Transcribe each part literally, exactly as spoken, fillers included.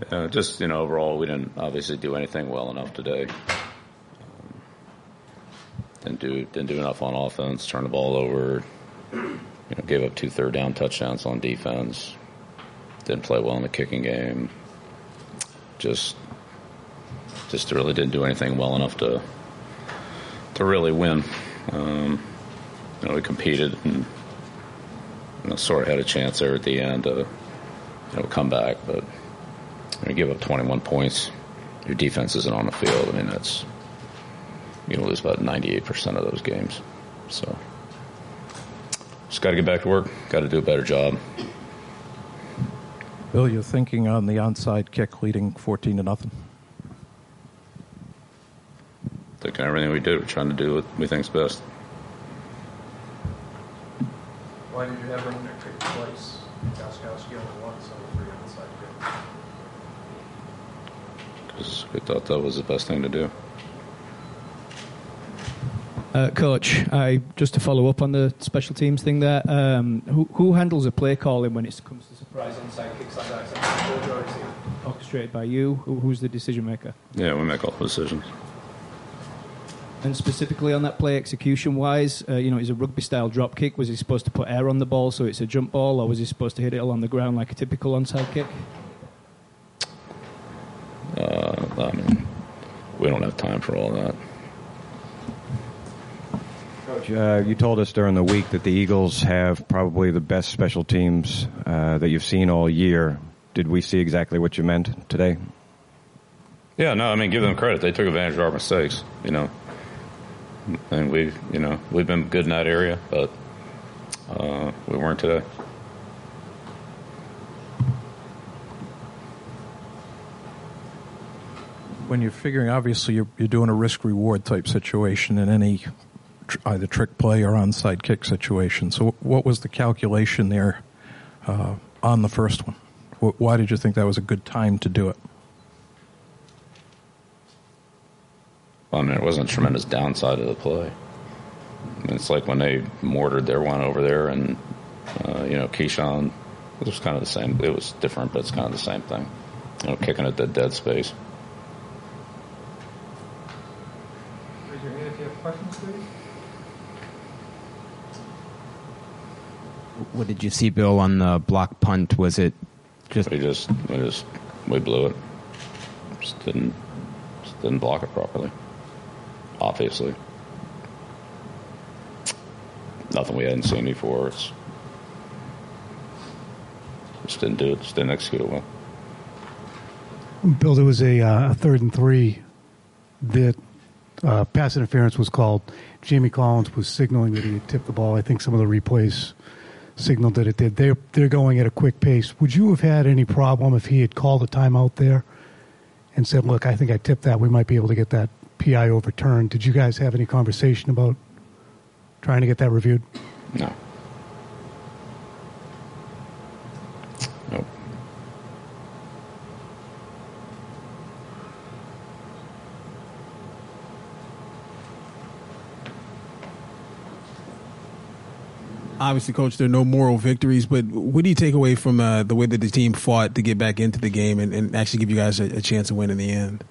Uh, just, you know, overall, we didn't obviously do anything well enough today. Um, didn't do didn't do enough on offense. Turned the ball over. You know, gave up two third down touchdowns on defense. Didn't play well in the kicking game. Just, just really didn't do anything well enough to to really win. Um, you know, we competed and you know, sort of had a chance there at the end to you know come back, but. You give up twenty-one points, your defense isn't on the field. I mean, that's you're going to lose about ninety-eight percent of those games. So just got to get back to work, got to do a better job. Bill, you're thinking on the onside kick leading fourteen to nothing? Thinking everything we did, we're trying to do what we think's best. Why did you have him kick twice? Gostkowski only once on the three onside kick. Because we thought that was the best thing to do. Uh, Coach, I just to follow up on the special teams thing there, um, who, who handles the play calling when it comes to surprise onside kicks like that? Is it orchestrated by you? Who, who's the decision maker? Yeah, we make all the decisions. And specifically on that play execution-wise, uh, you know, it's a rugby-style drop kick. Was he supposed to put air on the ball so it's a jump ball, or was he supposed to hit it along the ground like a typical onside kick? Uh, I mean, we don't have time for all that. Coach, uh, you told us during the week that the Eagles have probably the best special teams uh, that you've seen all year. Did we see exactly what you meant today? Yeah, no, I mean, give them credit. They took advantage of our mistakes, you know. And we've, you know, we've been good in that area, but uh, we weren't today. When you're figuring, obviously, you're, you're doing a risk-reward type situation in any tr- either trick play or onside kick situation. So what was the calculation there uh, on the first one? W- why did you think that was a good time to do it? Well, I mean, it wasn't a tremendous downside of the play. I mean, it's like when they mortared their one over there and, uh, you know, Keyshawn, it was kind of the same. It was different, but it's kind of the same thing. You know, kicking at the dead space. Raise your hand if you have questions, please. What did you see, Bill, on the block punt? Was it just... We just, we just, we blew it. Just didn't, just didn't block it properly. Obviously. Nothing we hadn't seen before. It's just didn't do it. Just didn't execute it well. Bill, there was a uh, third and three that uh, pass interference was called. Jamie Collins was signaling that he had tipped the ball. I think some of the replays signaled that it did. They're, they're going at a quick pace. Would you have had any problem if he had called a timeout there and said, look, I think I tipped that. We might be able to get that P I overturned. Did you guys have any conversation about trying to get that reviewed? No. Nope. Obviously, Coach, there are no moral victories, but what do you take away from uh, the way that the team fought to get back into the game and, and actually give you guys a, a chance to win in the end?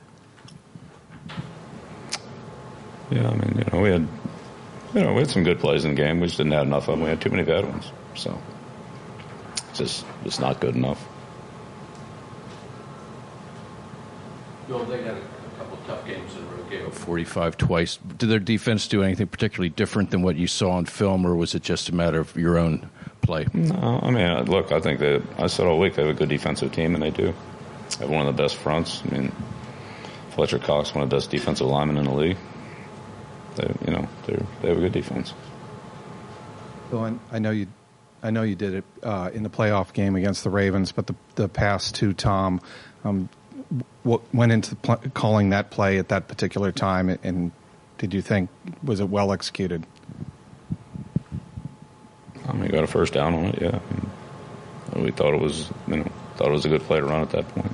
Yeah, I mean, you know, we had, you know, we had some good plays in the game. We just didn't have enough of them. We had too many bad ones. So, it's just, it's not good enough. Bill, they had a couple of tough games in a row. Gave up forty-five twice. Did their defense do anything particularly different than what you saw on film, or was it just a matter of your own play? No, I mean, look, I think that I said all week they have a good defensive team, and they do. They have one of the best fronts. I mean, Fletcher Cox, one of the best defensive linemen in the league. They, you know, they they have a good defense. Bill, I know you, I know you did it uh, in the playoff game against the Ravens, but the the pass to Tom, um, what went into pl- calling that play at that particular time, and did you think was it well executed? I mean, we got a first down on it, yeah. And we thought it was, you know, thought it was a good play to run at that point.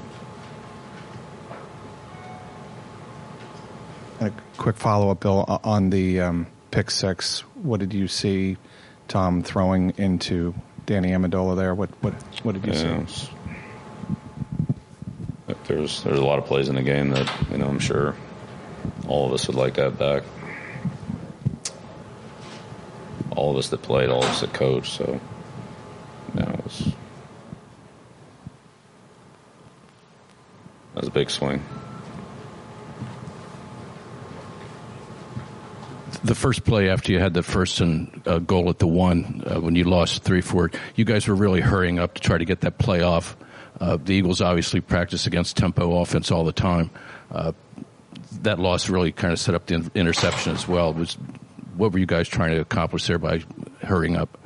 And a quick follow-up, Bill, on the um, pick six. What did you see Tom throwing into Danny Amendola there? What what what did you yeah, see? It there's there's a lot of plays in the game that, you know, I'm sure all of us would like to have back. All of us that played, all of us that coached. So, you know, it was, that was a big swing. The first play after you had the first and uh, goal at the one, uh, when you lost three four, you guys were really hurrying up to try to get that play off. Uh, the Eagles obviously practice against tempo offense all the time. Uh, that loss really kind of set up the in- interception as well. Was what were you guys trying to accomplish there by hurrying up?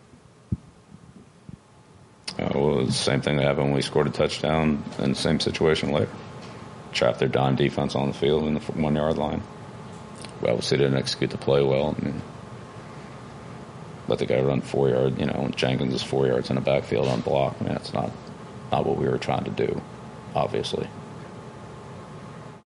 Uh, well, it was the same thing that happened when we scored a touchdown in the same situation later. Trapped their dime defense on the field in the one-yard line. We obviously didn't execute the play well. And let the guy run four yards. You know, Jenkins is four yards in the backfield unblocked. I mean, that's not, not what we were trying to do, obviously.